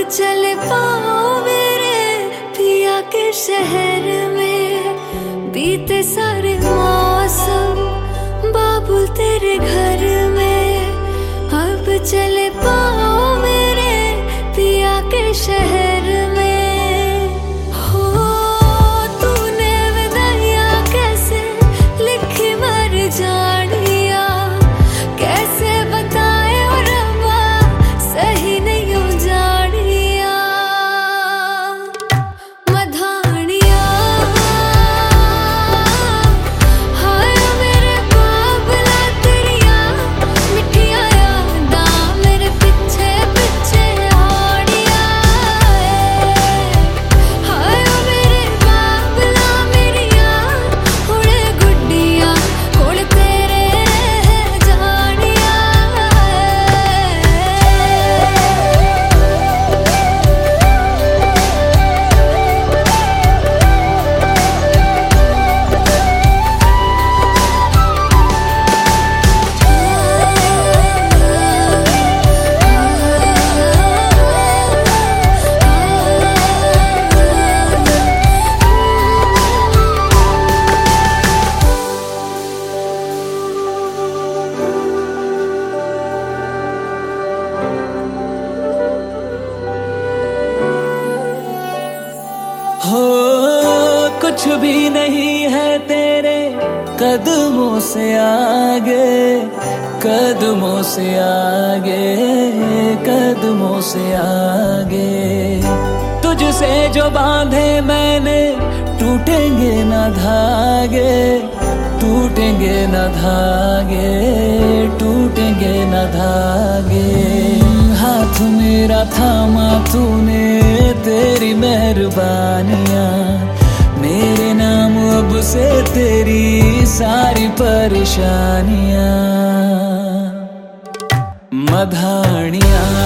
चले पाओ मेरे पिया के शहर में, बीते सारे मौसम बाबुल तेरे घर में। अब चले पाओ मेरे पिया के शहर में। हो तूने विदाइया कैसे लिखी मर जानिया, कैसे बताए और रब्बा सही नहीं हो जानिया। मधानिया हाय मेरे बाबला तेरिया मिठिया यादा मेरे पीछे पीछे आड़िया। हाय मेरे बाबला मेरिया हुणे गुड्डिया कोल तेरे जानिया। हो कुछ भी नहीं है तेरे कदमों से आगे, कदमों से आगे, कदमों से आगे। तुझसे जो बांधे मैंने टूटेंगे न धागे, टूटेंगे न धागे, टूटेंगे न धागे। हाथ मेरा थामा तूने तेरी मेहरबानियां, मेरे नाम अब से तेरी सारी परेशानियां। मधानियां